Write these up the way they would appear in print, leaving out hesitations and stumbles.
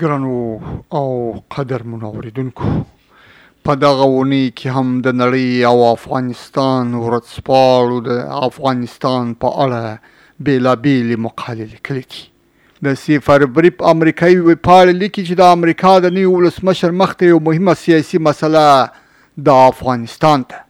ګرانو او قدرمنو اوریدونکو، په دغه اونۍ کې هم د نړۍ او افغانستان ورځپاڼو د افغانستان په اړه بېلابېلې مقالې لیکلي دي. د صفر بریف امریکایي ویبپاڼې لیکي چې د امریکا د نوي ولسمشر مخته یو مهمه سیاسي مسله د افغانستان ده.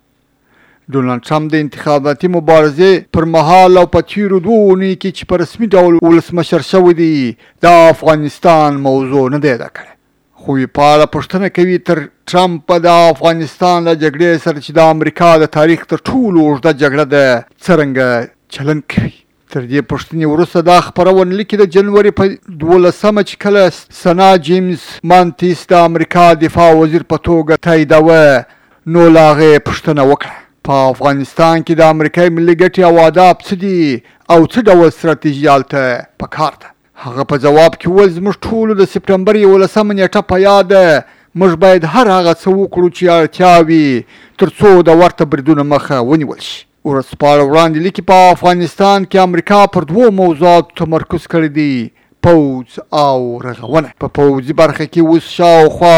ډونالډ ټرمپ د انتخاباتي مبارزې پر مهال او په تیرو 2 اونیو کې چې په رسمي ډول ولسمشر شوی دی، د افغانستان موضوع نه دی یاده کړې. خو ویبپاڼه پوښتنه کوي تر ټرمپ د افغانستان له جګړې سره چې د امریکا د تاریخ تر ټولو اوږده جګړه ده، څرنګه چلند کوي. تر دې پوښتنې وروسته دا خپرونه لیکي د جنوري په 12 چې کله سنا جیمز مانتیس د امریکا دفاع وزیر په توګه تاییدوه، نو له هغې پوښتنه وکړه په افغانستان کې د امریکایي ملي ګټې او اهداف څه دي او څه ډول ستراتیژي هلته پکار ده. هغه په جواب کې وویل زموږ ټولو د سپټمبر 11 نیټه په یاد ده. موږ باید هر هغه څه وکړو چې اړتیا وي تر څو د ورته بریدونو مخه ونیول شي. ورځپاڼه وړاندې لیکي په افغانستان کې امریکا پر 2 موضوعاتو تمرکز کړی دی: پوځ او رغونه. په پوځي برخه کې اوس شاوخوا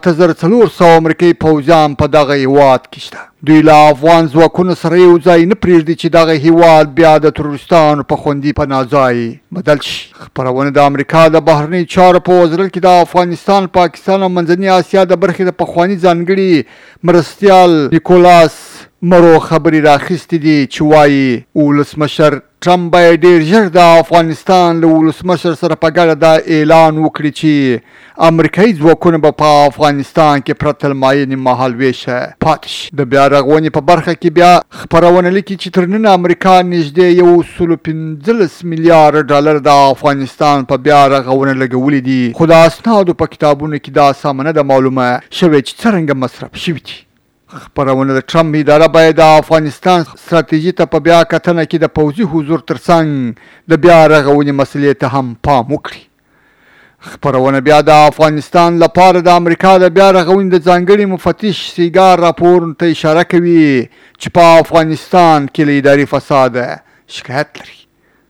8400 امریکایي پوځیان په دغه هیواد کې شته. دوی له افغان ځواکونو سره یو ځای نه پرېږدي چې دغه هیواد بیا د تروریستانو په خوندي پناه ځای بدل شي. خپرونه د امریکا د بهرنیو چارو په وزارت کې د افغانستان، پاکستان او منځنۍ اسیا د برخې د پخواني ځانګړي مرستیال نیکولاس مرو خبرې راخیستې دي چې وایي ولسمشر ټرمپ باید ډېر ژر د افغانستان له ولسمشر سره په ګډه دا اعلان وکړي چې امریکایي ځواکونه به په افغانستان کې پرته له معینې مهالویشه پاتې شي. د بیا رغونې په برخه کې بیا خپرونه لیکي چې تر نن امریکا نږدې 115 میلیارډ ډالر د افغانستان په بیا رغونه لګولي دي، خو د اسنادو په کتابونو کې دا سمه نه ده معلومه شوې چې څرنګه مصرف شوي دي. خپرونه د ټرمپ اداره باید د افغانستان ستراتیژي ته په بیا کتنه کې د پوځي حضور ترڅنګ د بیا رغونې مسلې ته هم پام وکړي. خپرونه بیا د افغانستان لپاره د امریکا د بیا رغونې د ځانګړي مفتش سیګار راپور ته اشاره کوي چې په افغانستان کې له اداري فساد شکایت لري.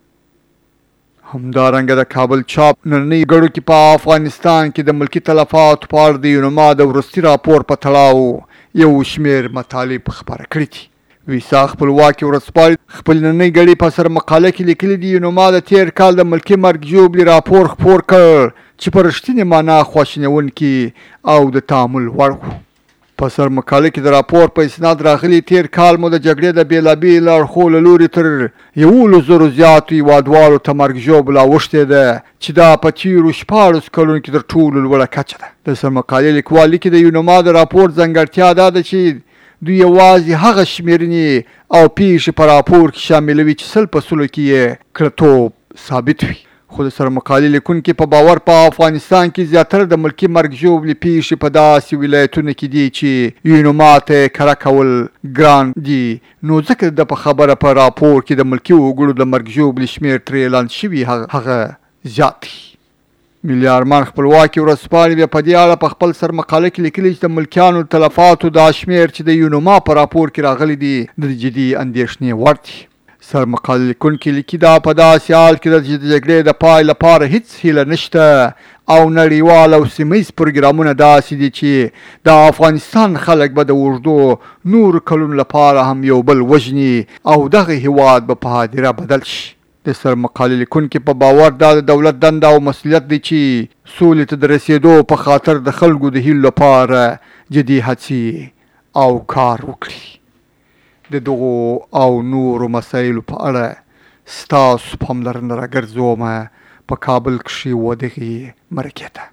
همدارنګه د کابل چاپ نننۍ ګړو کې په افغانستان کې د ملکي تلفاتو په اړه د یونما د وروستي راپور په تړاو یو شمېر مطالب خپاره کړي دي. ویسا خپلواکي ورځپاڼې خپل نننۍ ګړۍ په سر مقاله کې لیکلي دي یونما د تېر کال د ملکي مرګ ژوبلې راپور خپور کړ چې په رښتینې معنا خواشینونکي او د تامل وړ و. په سر مقاله کې د راپور په اسناد راغلي تېر کال مو د جګړې د بېلابېلو اړخو له لوري تر 11,000 زیاتو هیوادوالو ته مرګ ژوبله اوښتې ده چې دا په تېرو 14 کلونو کې تر ټولو لوړه کچه ده. د سر مقالې لیکوال لیکي د یونما د راپور ځانګړتیا دا ده چې دوی یوازې هغه شمېرنې او پیښې په راپور کې شاملوي چې 100% کې یې کړتوب ثابت وي. خو د سر مقالې لیکونکي په باور په افغانستان کې زیاتره د ملکي مرګ ژوبلې پیښې په داسې ولایتونو کې دي چې یونما ته کره کول ګران دي، نو ځکه د په خبره په راپور کې د ملکي وګړو د مرګ ژوبلې شمېر ترې اعلان شوي هغه زیات دي. ملي ارمان خپلواکي ورځپاڼې بیا په دې اړه په خپل سر مقاله کې لیکلي چې د ملکیانو تلفاتو دا شمېر چې د یونما په راپور کې راغلي دي د جدي اندېښنې وړ دي. سر مقاله لیکونکي لیکي دا په داسې حال کې د جګړې د پای لپاره هیڅ هیله نشته او نړیوال او سیمهیز پروګرامونه داسې دي چې د افغانستان خلک به د اوږدو نورو کلونو لپاره هم یو بل وژني او دغه هیواد به په هدیره بدل شي. د سر مقالې لیکونکي په باور دا د دولت دنده او مسؤلیت دی چې سولې ته د رسېدو په خاطر د خلکو د هیلو لپاره جدي هڅې او کار وکړي. د دغو او نورو مسایلو په اړه ستاسو پاملرنه راګرځومه په کابل کښې و دغې مرکې ته.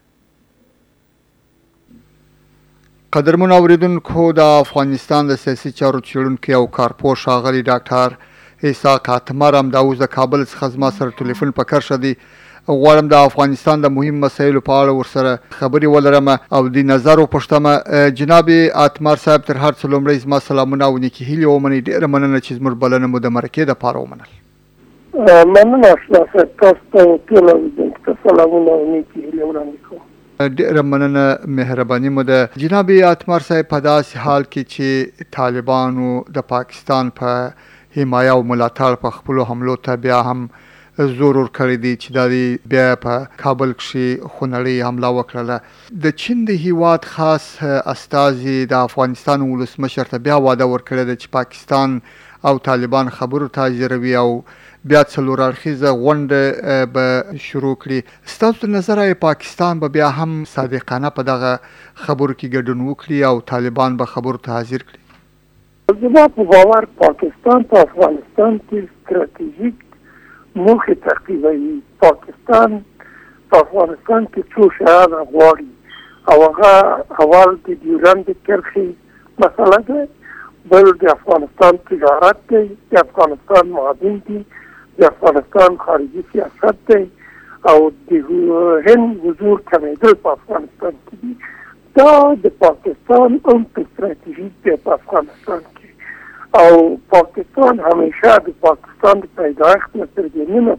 قدرمنو اورېدونکو، د افغانستان د سیاسي چارو څېړونکی او کارپوه ښاغلی ډاکټر اسحاق اتمر همدا اوس د کابل څخه زما سره ټلیفون په کرښه دی. غواړم د افغانستان د مهم مسایلو په اړه ورسره خبرې ولرم او د نظر وپوښتم. جناب اتمر صاحب، تر هر څه لومړی زما سلامونه او نیکې هیلې ومنئ. ډېره مننه چې زموږ بلنه مو د مرکې دپاره ومنل. مننه اشرف، تاسو ته ټول اورېدونکو ته سلامونه او نیکې هیلې وړاندې کوم. ډېره مننه، مهرباني مو ده. جناب اتمر صاحب، په داسې حال کې چې طالبانو د پاکستان په حمایه او ملاتړ په خپلو حملو ته بیا هم زور ورکړی دی چې دا بیا په کابل کښې خونړۍ حمله وکړله. د چین د هیواد خاص استازي د افغانستان ولسمشر ته بیا وعده ورکړې ده چې پاکستان او طالبان خبرو ته حاضروي او بیا څلور اړخیزه غونډه به شروع کړي. ستاسو د نظره پاکستان به بیا هم صادقانه په دغه خبرو کې ګډون وکړي او طالبان به خبرو ته حاضر کړي؟ زما په باور پاکستان په افغانستان کې ستراتیژیک موخې تعقیبوي. پاکستان په افغانستان کې څو شیان غواړي او هغه اول د ډیورنډ کرښې مسله ده، بل د افغانستان تجارت دی، د افغانستان معادن دي، د افغانستان خارجي سیاست دی او د هند حضور کمیدل په افغانستان کې دي. دا د پاکستان هم په ستراتیژیک دی په افغانستان کې او پاکستان همیشه د پاکستان د پیدایښت نه تر دې نیمه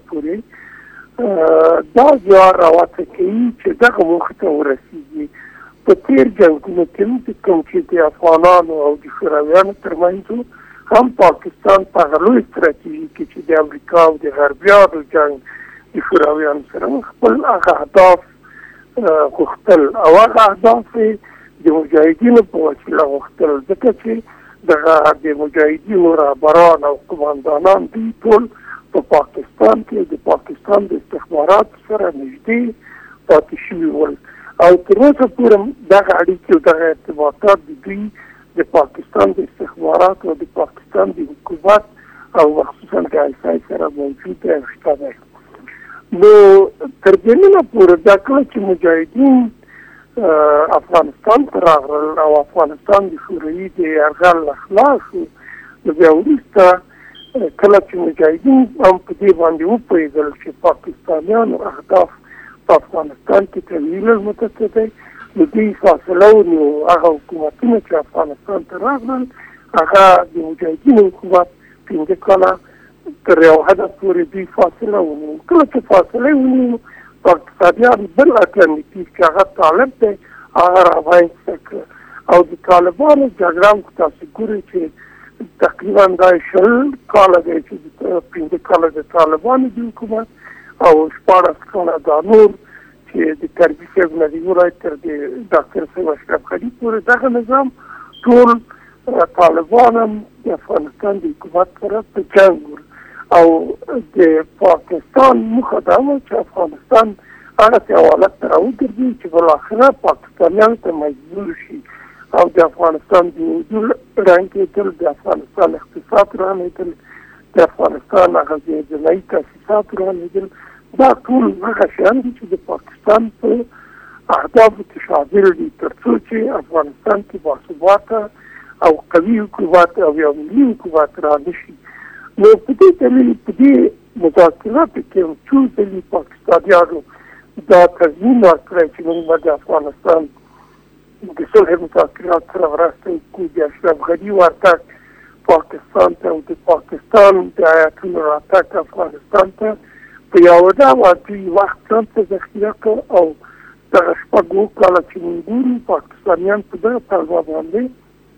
پورې دا زیار راوڅه کوي چې دغه موخې ته ورسېږي. په تېر جنګونو کې کوم چې د افغانانو او د شورویانو ترمنځ هم پاکستان په هغه لوی ستراتیژي کې چې د امریکا او د غربیانو جنګ د شورویانو سره خپل هغه اهداف غوښتل او هغه اهداف د مجاهدینو په وسیله غوښتل، ځکه چې دغه د مجاهدینو رهبران او قماندانان دوی ټول په پاکستان کې د پاکستان د استخباراتو سره نږدې پاتې شوي ول او تر اوسه پورې دغه اړیکې او دغه ارتباطات د دوی د پاکستان د استخباراتو او د پاکستان د حکومت او خصوصا د آی سره موجود دی او شته دی. نو تر دې نه پورې دا کله چې مجاهدین افغانستان ته راغلل او افغانستان د شوروي د یرغل نه خلاص شو، نو بیا وروسته کله چې مجاهدین هم په دې باندې وپوهېدل چې پاکستانیانو اهداف په افغانستان کې تغییر المتوسط دی، نو دوی فاصله ونیو. هغه حکومتونه چې افغانستان ته راغلل هغه د مجاهدینو حکومت 5 کاله تر یو حده پورې دوی فاصله ونیو. کله چې فاصله ونیو پاکستانیان بل الټرنیټیو چې هغه طالب دی هغه رامنځته کړ او د طالبانو جګړه تاسو ګورئ چې تقریبا دا 20 کاله دی چې 5 کاله د طالبانو د حکومت او 14 کاله دا نور چې د کربي صاحب نه دی ورای تر د ډاکټر صاحب اشرف غني پورې دغه نظام ټول طالبان هم د افغانستان د حکومت سره په جنګ ول او د پاکستان موخه دا وه چې افغانستان هغسې حالت ته راوګرځي چې بالاخره پاکستانیانو ته مجبور شي او د افغانستان د حضور رانګېدل، د افغانستان اقتصاد رانېدل، د افغانستان هغه ځینې تاسیسات رانېدل، دا ټول هغه شیان دي چې د پاکستان په اهدافو کې شامل دي تر څو چې افغانستان کې باثباته او قوي حکومت او یو ملي حکومت را نشي. نو په دې دلیل په دې مذاکراتو کې څو ځلې پاکستانیانو دا تضمین ورکړی چې موږ به د افغانستان د صلح مذاکرات سره مرسته وکړو. د اشرف غني ورتګ پاکستان ته او د پاکستان د ایتونو راتګ افغانستان ته په یو ډول دوی وخت ځان ته ذخیره کړ او دغه 6 کاله چې موږ ګورو پاکستانیان په دغه پلوه باندې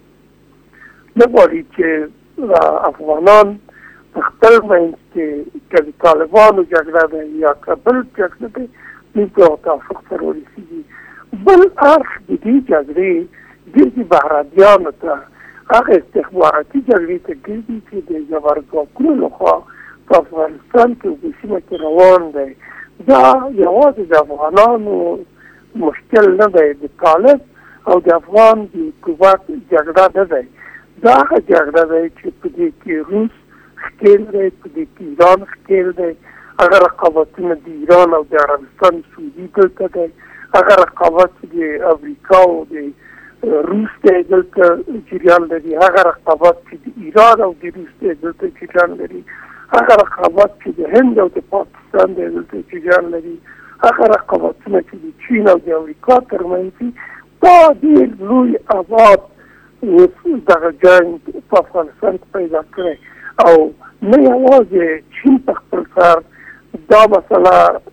نه غواړي چې افغانان په خپل منځ کې که د طالبانو جګړه ده یا که بل جګړه ده دوی په توافق سره ورسېږي. بل اړخ د دې جګړې ګردي بهرنیانو ته هغه استخباراتي جګړې ته ګردي چې د زبرځواکونو لخوا په افغانستان کې په سیمه کې روان دی. دا یوازې د افغانانو مشکل نه دی، د طالب او د افغان د حکومت جګړه نه دی. دا هغه جګړه دی چې په دې کې روس ښکیل دی، په دې کې ایران ښکیل دی، هغه رقابتونه د ایران او د عربستان سعودي دلته دی، هغه رقابت د امریکا او د روس دی دلته جریان لري، هغه رقابت چې د ایران او د روس دی دلته جریان لري، هغه رقابت چې د هند او د پاکستان دی دلته جریان لري، هغه رقابتونه چې د چین او د امریکا ترمنځ دي. دا ډېر لوی ابعاد دغه جنګ په افغانستان کې پیدا کړی او نه یوازې چین په خپل سر دا مسله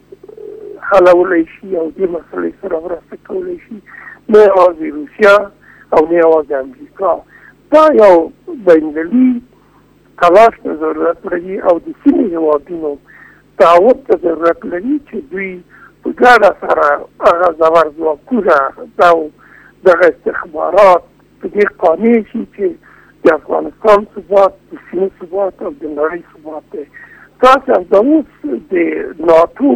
حلولی شي او دې مسلې سره مرسته کولی شي، نه یوازې روسیه او نه یوازې امریکا. دا یو بینالمللي تلاش ته ضرورت لري او د سیمې هېوادونو تعهد ته ضرورت لري چې دوی په ګډه سره هغه زبر ځواکونه دغه استخبارات په دې قانع شي چې د افغانستان ثبات د سیمې ثبات او د نړۍ ثبات دی. تاسو همدا اوس د ناتو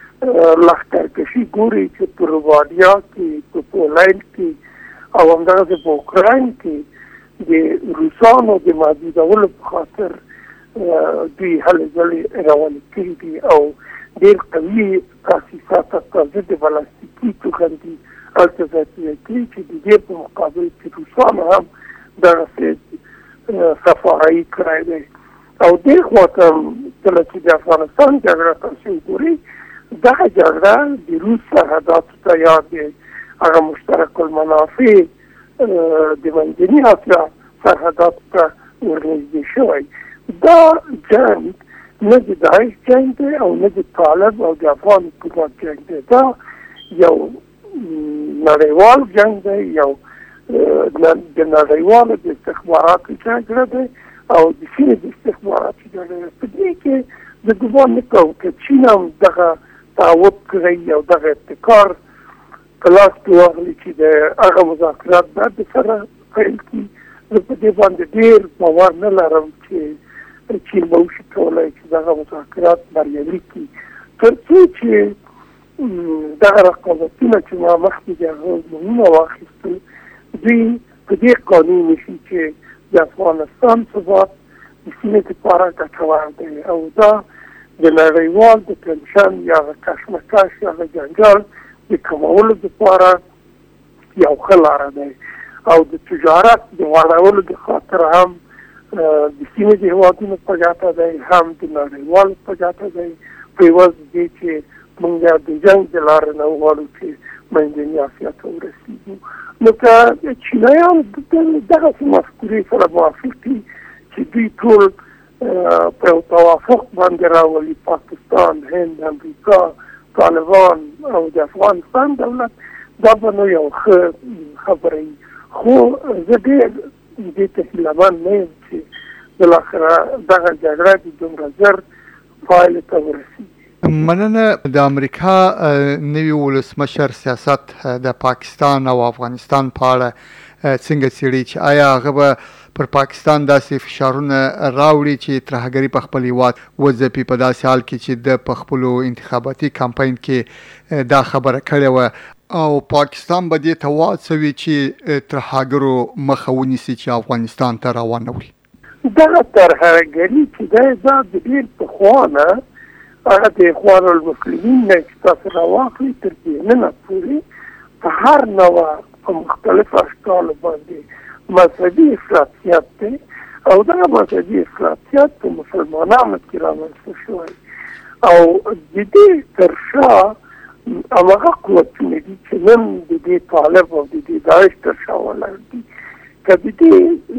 لښکرکشي ګورئ چې په رومانیا کې په پولنډ کې او همدغسې په اوکراین کې د روسانو د محدودولو په خاطر دوی هلې ځلې روانې کړي دي او ډېر قوي تاسیسات تازه د بلاستیکي توغندي هلته ځای کړي چې د دې په مقابل کې روسانو هم دغسې صفاهي کړی دی. او دې خوا ته کله چې د افغانستان جګړه تاسو وګورئ دغه جګړه د روس سرحداتو ته یا د هغه مشترک المنافع د منځني اسیا سرحداتو ته ورنږدې شوی. دا جنګ نه د داعش جنګ دی او نه د طالب او د افغان حکومت جنګ دی. دا یو نړیوال جنګ دی، یو د نړیوالو د استخباراتو جګړه دی او د سیمې د استخباراتو جګړه دی. په دې کې د ګمان نه کوو که چین هم دغه تعهد کړی او دغه ابتکار په لاس کې واخلي چې د هغه مذاکرات باید سره پیل کړي. زه په دې باندې ډېر باور نه لرم چې چین به وشي کولی چې دغه مذاکرات بریالي کړي، تر څو چې دغه رقابتونه چې ما مخکې د هغه نومونه واخیستل دوی په دې قانون وشي چې د افغانستان ثبات د سیمې لپاره ګټور دی او دا د نړیوال د ټنشن یا کشمکش یا جنجال د کمولو لپاره یو ښه لاره دی او د تجارت د غوړولو د خاطر هم د سیمې د هېوادونو په ګټه دی، هم د نړیوالو په ګټه دی، په عوض دې چې موږ د جنګ د لارې نه وغواړو چې منځني اسیا ته ورسېږو. نو که چینایان دغسې مفکورې سره موافق دي چې دوی ټول په یو توافق باندې راولي، پاکستان، هند، امریکا، طالبان او د افغانستان دولت، دا به نو یو ښه خبره وي. خو زه ډېر دې ته هیله مند نه یم چې بالاخره دغه جګړه د دومره ژر پایلې ته ورسېږي. مننه. د امریکا نوي ولسمشر سیاست د پاکستان او افغانستان په اړه څنګه څېړي چې آیا هغه به پر پاکستان داسې فشارونه راوړي چې ترهګري په خپل هېواد وځپي په داسې حال کې چې د په خپلو انتخاباتي کمپاین کې دا خبره کړې وه او پاکستان به دې ته وهڅوي چې ترهګرو مخه ونیسي چې افغانستان ته روانه وړي. دغه ترهګري چې دی دا د ډېر پخوا نه هغه د اخوان المسلمین نه چې تاسو راواخلئ تر دېننه پورې په هر نوع په مختلفو اشکالو باندې مذهبي افراطیت دی او دغه مذهبي افراطیت په مسلمانانو کې رامنځته شوی او د دې تر شا هماغه قوتونه دي چې نن د دې طالب او د دې داعش تر شا ولاړ دي. که د دې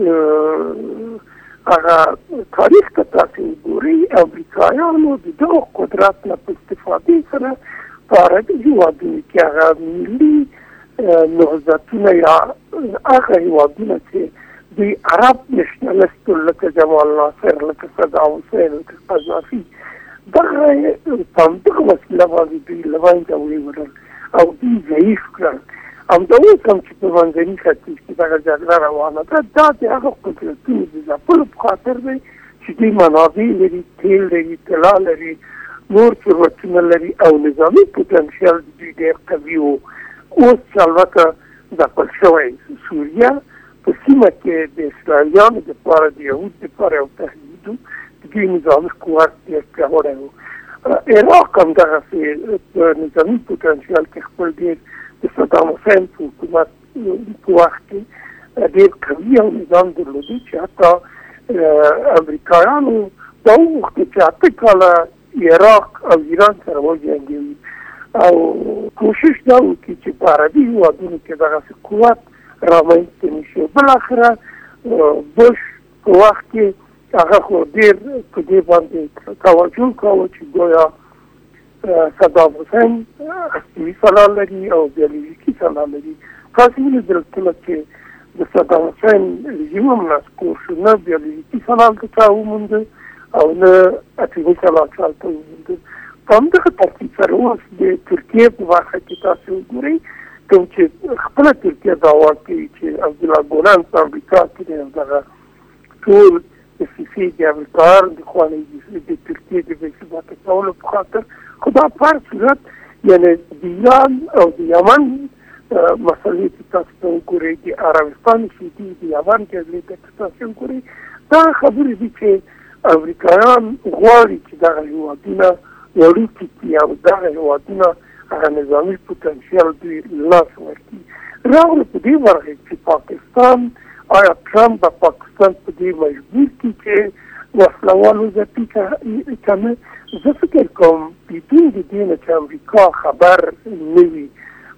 هغه تاریخ ته تاسو وګورئ امریکایانو د دغه قدرت نه په استفادې سره په عربي هېوادونو کې هغه ملي نهضتونه یا هغه هېوادونه چې دوی عرب نشنلستو لکه جمال ناصر، لکه صدام حسین، لکه قذافي دغه په همدغه وسیله باندې دوی له منځه ویوړل او دوی ضعیف کړل. همدا اوس هم چې په منځني ختیځ کې دغه جګړه روانه ده دا د هغه قدرتونو د ځپلو په خاطر دی چې دوی منابع لري، تیل لري، طلا لري، نور ثروتونه لري او نظامي پوتنشیال د دوی ډېر قوي و. اوس چې البته ځپل شوی سوریه په سیمه کې د اسرائیلیانو دپاره د یهود دپاره یو تهدید و، د دوی نظامي قوت ډېر پیاوړی و. عراق هم دغسې په نظامي پوتنشیال کې خپل ډېر د صدام حسین په حکومت په وخت کې ډېر قوي او نظام درلودی چې حتی امریکایانو دا وغوښتل چې 8 کاله عراق او ایران سره وجنګوي او کوشش دا وکړي چې په عربي هېوادونو کې دغسې قوت رامنځته نه شي. بالاخره بوش په وخت کې هغه خو ډېر په دې باندې توجه کاوه چې ګویا صدام حسین هستوي سلاح لري او بیولوژیکي سلاح لري. تاسو ولیدل کله چې د صدام حسین رژیم هم نسکور شو، نه بیولوژیکي سلاح دلته ومونده او نه اټومي کلاګ هلته وموندل. په همدغه ترتیب سره اوس د ترکیې په برخه کې تاسو وګورئ، کوم چې خپله ترکیه دعوا کوي چې عبدالله ګولان په امریکا کې دی، همدغه ټول دسیسې د امریکایانو د خوا نه د ترکیې د بې ثباته کولو په خاطر. خو دا په هر صورت یعنې د ایران او د یمن مسلې چې تاسو ته وګورئ، د عربستان شیعي د یمن جګړې ته تاسو وګورئ، دا خبرې دي چې امریکایان غواړي چې دغه هېوادونه وړوکي کړي او دغه هېوادونه هغه نظامي پوتنشیال دوی لاس ورکړي. راغله په دې برخه چې پاکستان، آیا ټرمپ به پاکستان په دې مجبور کړي چې وسلوال وځپي که نه؟ زه فکر کوم بدون د دې نه چې امریکا خبر نه وي،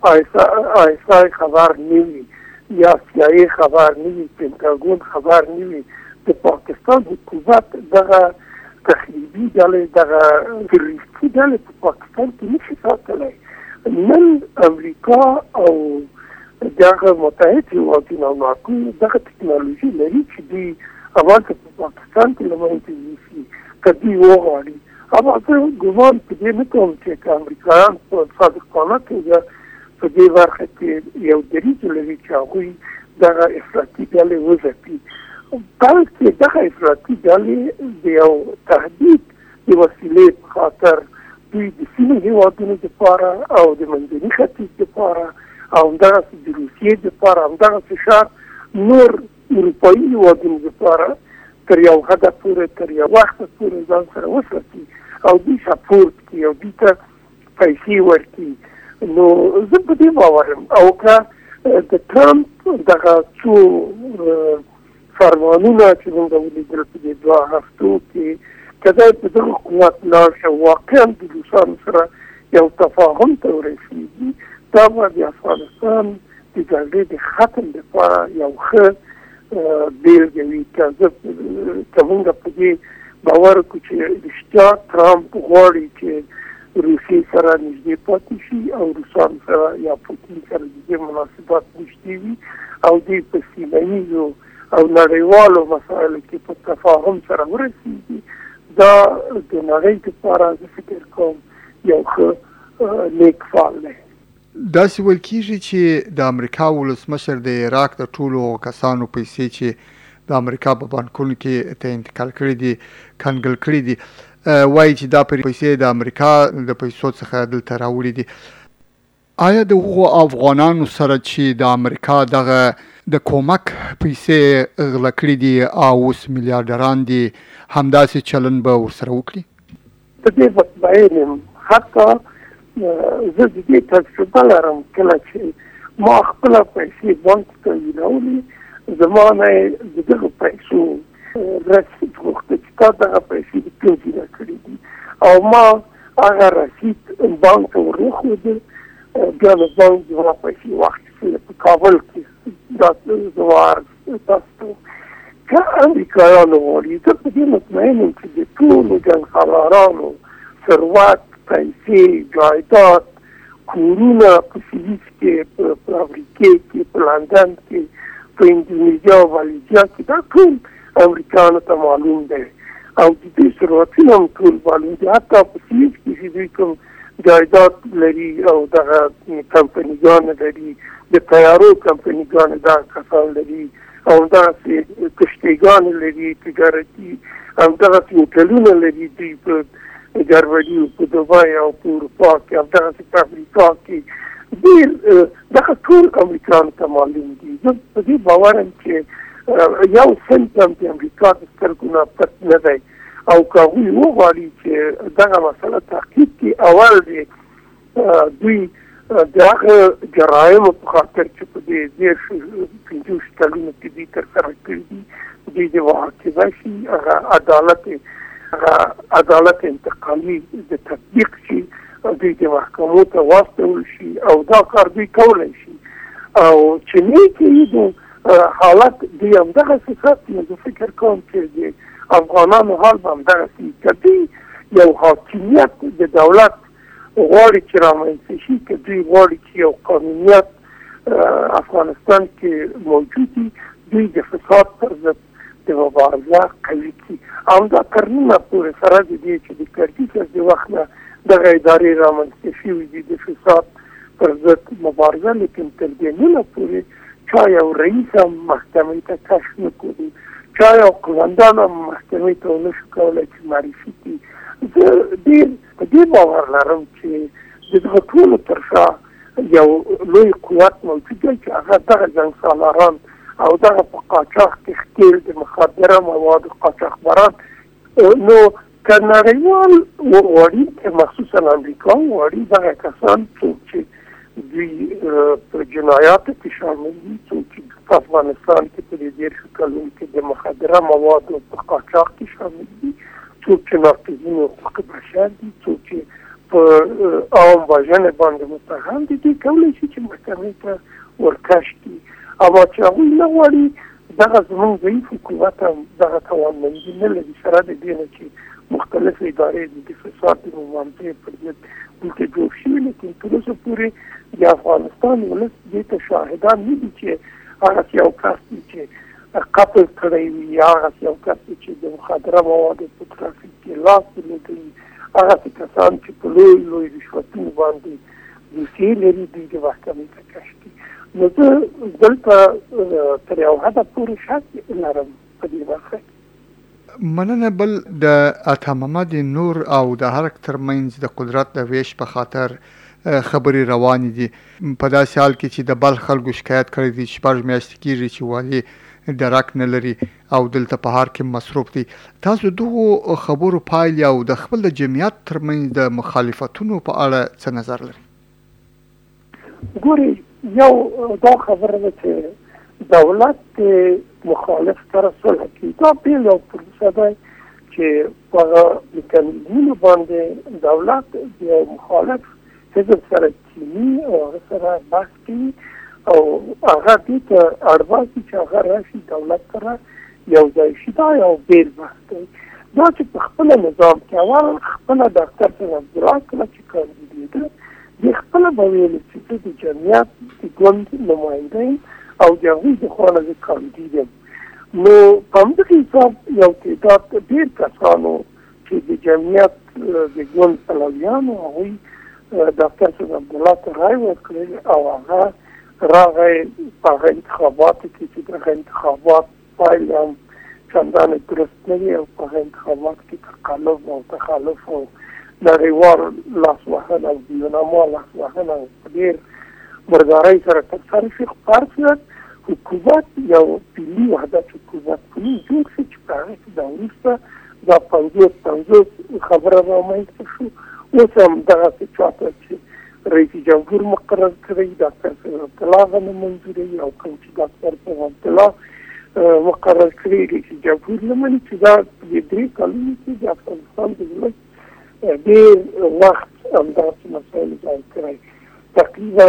ISI خبر نه وي، یا CIA خبر نه وي، پنټاګون خبر نه وي، د پاکستان حکومت دغه تخریبي ډلې، دغه تروریستي ډلې په پاکستان کې نشي ساتلی. نن امریکا او دغه متحد هېوادونه او ناټو دغه ټکنالوژي لري چې دوی هغلته په پاکستان کې له منځه یوسي که دوی وغواړي. اما زه ګمان په دې نه کوم چې که امریکایان په صادقانه توګه په دې برخه کې یو دریځ لري چې هغوی دغه افراطي ډلې وځپي، بلکې دغه افراطي ډلې د یو تهدید د وسیلې په خاطر دوی د سیمې هېوادونو دپاره او د منځني ختیځ دپاره او همدغسې د روسیې دپاره، همدغسې شاید نور اروپایي هېوادونو دپاره تر یو حده پورې، تر یو وخته پورې ځان سره وساتي او دوی سپورټ کړي او دوی ته پیسې ورکړي. نو زه په دې باور یم او که د ټرمپ دغه څو فرمانونه چې موږ ولیدل په دې 2 هفتو کې، که دی په دغه قوت لاړ شي واقعا د روسانو سره یو تفاهم ته ورسېږي، دا به د افغانستان د جګړې د ختم لپاره یو ښه بېلګه وي. که موږ په دې باور وکړو چې رښتیا ټرمپ غواړي چې روسیې سره نږدې پاتې شي او روسانو سره یا پوتین سره د دې مناسبات نږدې وي او دوی په سیمه ییزو او نړیوالو مسایلو کې په تفاهم سره ورسېږي، دا د نړۍ دپاره زه فکر کوم یو ښه نیک فال دی. داسې ویل کېږي چې د امریکا ولسمشر د عراق د ټولو کسانو پیسې چې د امریکا په بانکونو کې ته انتقال کړي دي کنګل کړي دي، وایي چې دا پیسې د امریکا د پیسو څخه دلته راوړي دي. آیا د هغو افغانانو سره چې د امریکا دغه د کومک پیسې غلا کړي دي او اوس میلیارډران دي، همداسې چلن به ورسره وکړي؟ په دې مطمئن یم. حتی زه د دې تجربه لرم، کله چې ما خپله پیسې بانک ته ویلولې، زما نه یې د دغه پیسو رسید غوښته چې تا دغه پیسې د کوم ځای نه کړي دي او ما هغه رسید بانک ته ور وښوده. بیا نو بانک زما پیسې واخیستې په کابل کې. دا زما عرض تاسو ته. که امریکایانو غواړي، زه په دې مطمئن یم چې د ټولو جنګسالارانو ثروت، پیسې، جایداد، کورونه په سویس کې، په امریکې کې، په لندن کې، په اندونیزیا او مالیزیا کې، دا ټول امریکایانو ته معلوم دی او د دوی ثروتونه هم ټول معلوم دي. حتی په سویس کې چې دوی کوم جایداد لري او دغه کمپنیګانې لري، د طیارو کمپنیګانې دغه کسان لري او همدغسې کشتیګانې لري تجارتي، همدغسې هوټلونه لري دوی په جرمني او په دوبۍ او په اروپا کې، همدغسې په امریکا کې ډېر دغه ټول امریکایانو ته معلوم دي. زه په دې باور یم چې یو سنت هم د امریکا د سترګو نه پټ نه دی او که هغوی وغواړي چې دغه مسله تحقیق کړي، اول د دوی د هغه جرایمو په خاطر چې په دې 50 کلونو کې دوی ترسره کړي دي، دوی د محاکمه شي، هغه عدالت انتقالي د تطبیق شي، دوی د محکمو ته واستول شي او دا کار دوی کولی شي او چې نه کوي نو حالت دوی همدغسې ساتي. نو زه فکر کوم چې د افغانانو حال به همدغسې وي. که دوی یو حاکمیت د دولت غواړي چې رامنځته شي، که دوی غواړي چې یو قانونیت افغانستان کې موجود وي، دوی د فساد پر ضد د مبارزه قوي کړي او دا قرنونه پورې سره د دې چې د کرکټ د وخت نه دغه ادارې رامنځته شوي دي د فساد پر ضد مبارزه، لیکن تر دې نه پورې چا یو رئیس هم محکمې ته کش نه کړي، چا یو قومندان هم محکمې ته ونه شو کولی چې معرفي کړي. زه ډېر په دې باور لرم چې د دغه ټولو تر شا یو لوی قوت موجود دی چې هغه دغه جنګسالاران او دغه په قاچاق کې ښکېل د مخدره موادو قاچاقبران. نو که نړیوال وغواړي، مخصوصا امریکا وغواړي، دغه کسان څوک چې دوی په جنایاتو کې شامل دي، څوک چې په افغانستان کې په دې 10 کلونو کې د مخدره موادو په قاچاق کې شامل دي، څوک چې ناقضین حقوق بشر دي، څوک چې په عام وژنې باندې متهم دي، دوی کولی شي چې محکمې ته ورکش کړي. اما چې هغوی نه غواړي، دغه زموږ ضعیف حکومت هم دغه توانمندي نه لري، سره د دې نه چې مختلف ادارې د فساد د مبارزې پر ضد دلته جوړ شوي، لیکن تر اوسه پورې د افغانستان ولس دې ته شاهدان نه دي چې هغه یو کس دی چې قتل کړی وي، یا هغه یو کس دی چې د مخدره موادو په ترافیک کې لاس درلودلی، هغه کسان چې په لوی رشوتونو باندې دوسیې لري، دوی د محکمې ته کش کړي. نو زه دلته تر یو حده پورې شک لرم په دې برخه. مننه. بل د عطا محمد نور او د هرک ترمنځ د قدرت د ویش په خاطر خبرې روانې دي. په داسې حال کې چې د بل خلکو شکایت کړی دي 6 میاشتې کېږي چې والي درک نه لري او دلته په ښار کې مصروف دي. تاسو دغو خبرو پایلې او د خپل د جمعیت ترمنځ د مخالفتونو په اړه څه نظر لري؟ ګورئ، یو دا خبره ده چې دولت مخالف سره صلح کوي. دا بېل یو پروسه دی چې په هغه میکانیزمونو باندې دولت د یو مخالف حزب سره کیني او هغه سره بحث کوي او هغه دې ته اړ باسي چې هغه راشي دولت سره یو ځای شي. دا یو بېل بحث دی. دا چې په خپله نظام کې اول خپله ډاکټر صاحب عبدالله کله چې کاندیدېده، د خپله به ویلې چې زه د جمعیت د ګوند نماینده یم او د هغوی د خوا نه زه کاندید یم. نو په همدغه حساب یو تعداد ډېر کسانو چې د جمعیت د ګوند پلویانو، هغوی ډاکټر صاحب عبدالله ته رایې ورکړې او هغه راغی په هغه انتخاباتو کې چې دغه انتخابات پایلې هم چندانې درست نه وي او په هغه انتخاباتو کې تقلب او تخلف او نړیوال لاسوهنه او بیونما لاسوهنه په ډېر مردارۍ سره ترسره شي. فرض حکومت یو ملي وحدت حکومت پولیس جوړ شي چې په هغه کې دا وروسته دا 50 خبره رامنځته شو. اوس هم دغسې چاته چې رئیس جمهور مقرر کړی ډاکټر صاحب عبدالله هغه نه منظوروي او کوم چې ډاکټر صاحب عبدالله مقرر کړی رئیس جمهور نه مني، چې دا په 3 کلونو کې د افغانستان د ولس ډېر وخت همداسې مسایل ځای کړی. تقریبا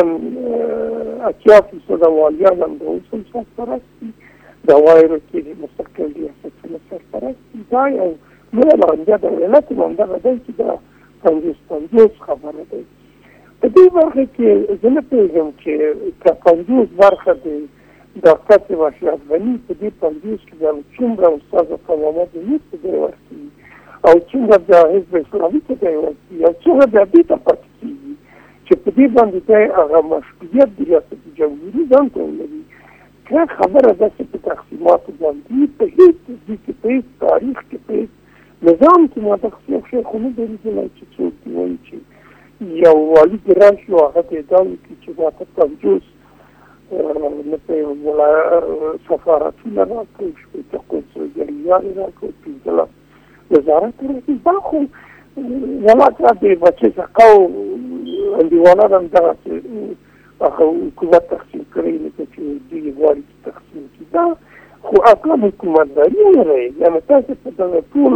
80% والیان هم د اوسم سرپرست دي، د وایرو کې مستقل ریاستونه سرپرست دي. دا یو لویه لانجه د ولایت هم همدغه دی چې دا 50 خبره دی. په دې برخه کې زه نه پوهېږم چې که 50 برخه د ډاکټر صاحب اشرف غني په دې 50 کې بیا څومره استاد محمد یوسف ته دی ورکوي او څومره بیا حزب اسلامي ته دی ورکوي او څومره بیا دې ته پاتې کېږي چې په دې باندې دی هغه مشروعیت د ریاست جمهوري ځان ته ولري. که خبره ده چې په تقسیماتو باندې په هېڅ تصدیق کې په هېڅ تاریخ کې په هېڅ نظام کې ما دغسې یو شی خو نه دی لیدلی چې څوک دې وایي چې یو والي دې راشي او هغه ته ادعا وکړي چې ما ته 50 نه پوهېږم سفارتونه راکړئ، 15 قونسلګریانې راکړئ، 15 وزارت راکړئ. دا خو ولکه د بچې څخه انډیوالان هم دغسې حکومت تقسیم کړی لکه چې دوی غواړي چې تقسیم کړي. دا خو اصلا حکومتداري نه دی. یعنې تاسې په دغه ټول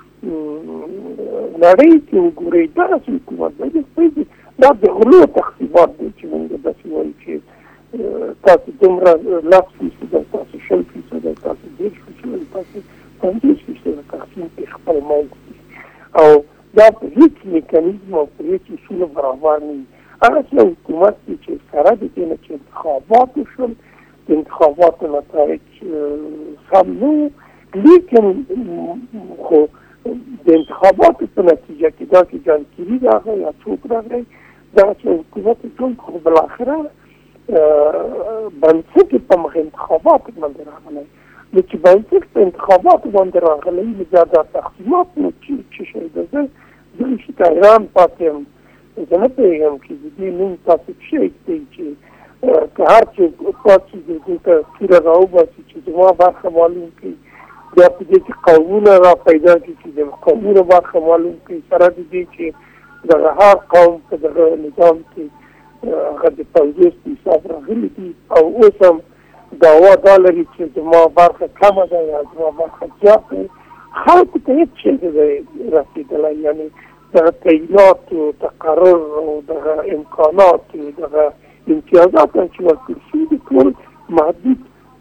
نړۍ کې وګورئ دغسې حکومتداري دا د غلو تقسیمات دی چې موږ داسې وایو چې تاسو دومره 10% او تاسو 20% او تاسو 10% او تاسو 50% تقسیم کړي خپل منځ او دا په هیڅ میکانیزم او په هیڅ اصولو برابر نه وي. هغه څه حکومت دی چې سره د دې نه چې انتخابات وشول، د انتخاباتو نتایج سم نه وو، لیکن خو د انتخاباتو په نتیجه کې دا چې جان کیری راغی یا څوک راغی دا چې حکومت ټول خو بالاخره بنسټ په مخ انتخابات باندې راغلی نو چې بنسټ په انتخابات باندې راغلی نو دا د تقسیمات نو چې شي ده زه چې ایران پاتې یم زه نه پوهېږم چې د دې نوم تاسو څه دی چې که هر څوک پاتې دلته توره راوباسي چې زما برخه معلوم کړي بیا په دې کې قومونه را پیدا کړي چې د قومونو برخه معلوم کړي سره د دې چې دغه هر قوم په دغه نظام کې هغه د پوځیست حساب راغلي دي او اوس هم دعوا دا لري چې زما برخه کمه ده یا زما برخه زیاته ده خلکو ته هېڅ شی نه دی رسېدلی یعنې دغه تعینات او تقرر او دغه امکانات او دغه امتیازات چې ورکړل شوي دي ټول محدود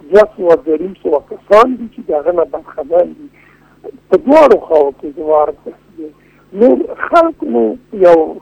200 کسان دي چې د هغه نه برخمن دي په دواړو خواو کې زما ارزښت دی نور خلکو نو یو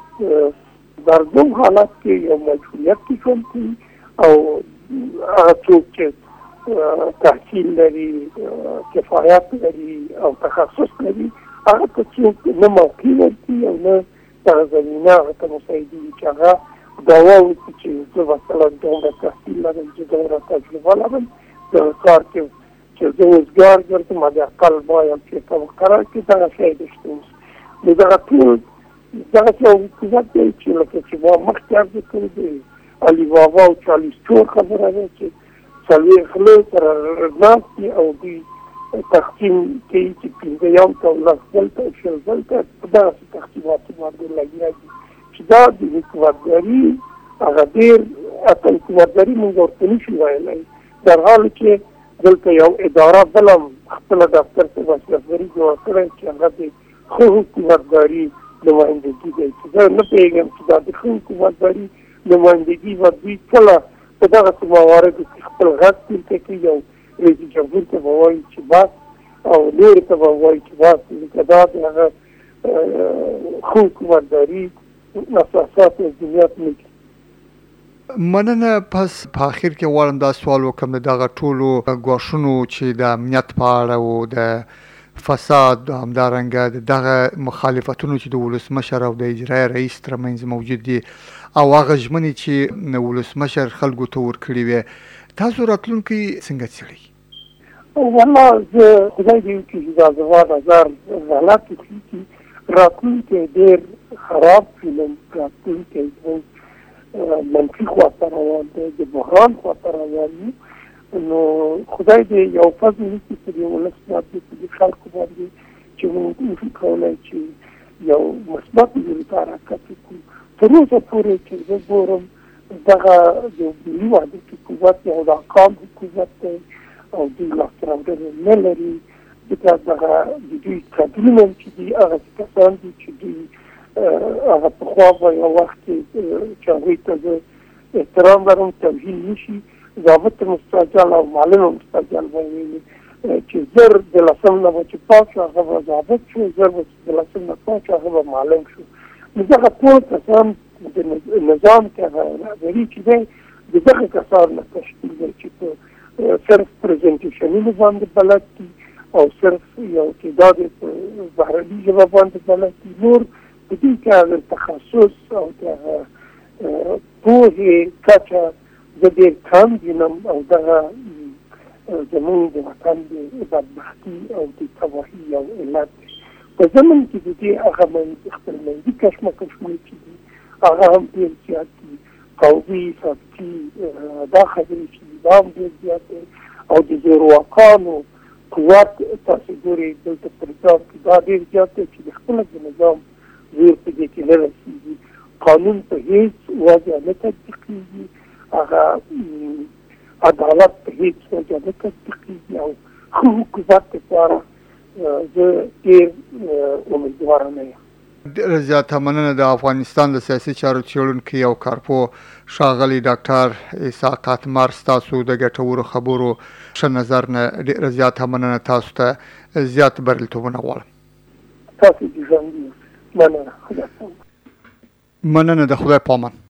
دردوم حالت کې یو مجبوریت کې ژوند کوي او هغه څوک چې تحصیل لري کفایت لري او تخصص لري هغه ته څوک نه موقع ورکوي او نه دغه زمینه هغه ته مساعدې وي چې هغه دعوا وکړي چې زه مثلا دومره تحصیل لرم چې دومره تجربه لرم دغه کار کې چې زه اوزګار ګرځم حداقل باید چېرته مقرر کړي دغه شی دې شته اوس نو دغه ټول دغسې یو حکومت دی چې لکه چې ما مخکې عرض کړی دی علي بابا او چالیس چور خبره ده چې څلوېښت خولې سره ناست دي او دوی تقسیم کوي چې پنځه یو ته لس دلته او شل دلته په دغسې تقسیماتو باندې لګیا دي چې دا د حکومتداري هغه ډېر اصل حکومتداري موږ ورته نشو ویلی در حال چې دلته یو اداره بله هم خپله دفتر ته مسلکداري جوړه کړی چې هغه د ښه حکومتداري نمایندګي دی چې زه نه پوهېږم چې دا د ښه حکومتداري نمایندګي به دوی کله په دغسې مواردو کې خپل غږ پورته کوي او رئیس جمهور ته به وایي چې بس او نورو ته به وایي چې بس لکه دا د هغه ښه حکومتداري اساسات او بنیاد نه دي. مننه. پس په اخر کې غواړم دا سوال وکړم د دغه ټولو ګواښونو چې د امنیت په اړه او د فساد همدارنګه دغه مخالفتونو چې د ولسمشر او د اجرایي رئیس ترمنځ موجود دي او هغه ژمنې چې ولسمشر خلکو ته ورکړي وې تاسو راتلونکی څنګه څېړئ؟ والله زه خدای دې وکړي چې دا زما نظر غلط وکړي راتلونکی ډېر خراب فیلم راتلونکی زموږ منفي خواته روان دی د بحران خواته روان یو نو خدای دې یو فضل وکړي په دې ولس باندې په دې خلکو باندې چې موږ وشو کولی چې یو مثبت ژبې ته حرکت وکړو تر اوسه پورې چې زه ګورم دغه د ملي وحدت حکومت یو ناکام حکومت دی او دوی لاسته راوړنې نه لري ځکه دغه د دوی کادرونه چې دي هغه کسان دي چې دوی هغه پخوا به یو وخت کې چې هغوی ته زه احترام لرم توهین نه شي ضابط مستعجل او معلم مستعجل به ویلي چې زر د لسم نه به چې پاک شو هغه به ضابط شو زر به چې د لسم نه پاک شو هغه به معلم شو نو دغه ټول کسان د نظام کې هغه رهبري چې دی د دغه کسان نه تشکیل دی چې په صرف پرزنټیشنونو باندې بلد دي او صرف یو تعداد په بهرني ژبه باندې بلد دي نور په دې کې هغه تخصص او د پوهې کچه زه ډېر کم وینم او دغه زموږ د وطن د بدبختي او د تباهي یو علت دی په زمن کې د دې هغه خپلمنځي کشمکشونه چې دي هغه هم ډېر زیات دي قومي سبکي دا خبرې چې دي دا هم ډېر زیات دی او د زورواکانو قوت تاسو ګورئ دلته په نظام کې دا ډېر زیات دی چې د خپله د نظام زور په دې کې نه رسېږي قانون په هېڅ وجه نه تطبیقېږي هغه عدالت په هېڅ وجه نه تطبیقېږي او ښه حکومت لپاره زه ډېر امیدواره نه یم. ډېره زیاته مننه. د افغانستان د سیاسي چارو څېړونکي او کارپوه ښاغلی ډاکټر اسحاق اتمر ستاسو د ګټورو خبرو ښه نظر نه ډېره زیاته مننه. تاسو ته زیات بریالیتوبونه غواړم. تاسو دې ژوندي اوسئ. مننه. مننه. د خدای پامان.